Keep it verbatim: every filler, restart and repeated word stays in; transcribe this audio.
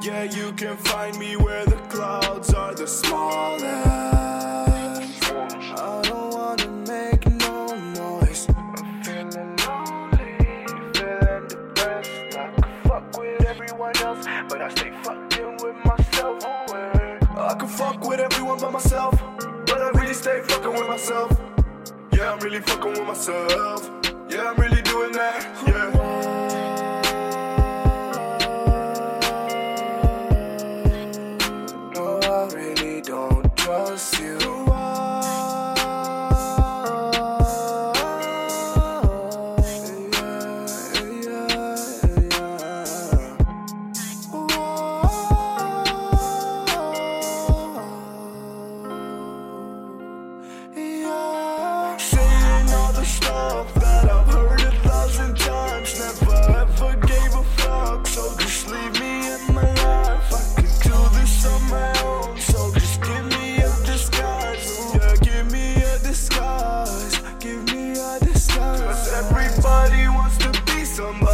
Yeah, you can find me where the clouds are the smallest. I don't wanna make no noise. I'm feeling lonely, feeling depressed. I could fuck with everyone else, but I stay fucking with myself. I could fuck with everyone but myself, but I really stay fucking with myself. Yeah, I'm really fucking with myself. Yeah, I'm really doing that. Yeah. No, I really don't trust you. Stuff that I've heard a thousand times, never ever gave a fuck, so just leave me in my life. I could do this on my own, so just give me a disguise. Yeah, give me a disguise, give me a disguise. Cause everybody wants to be somebody.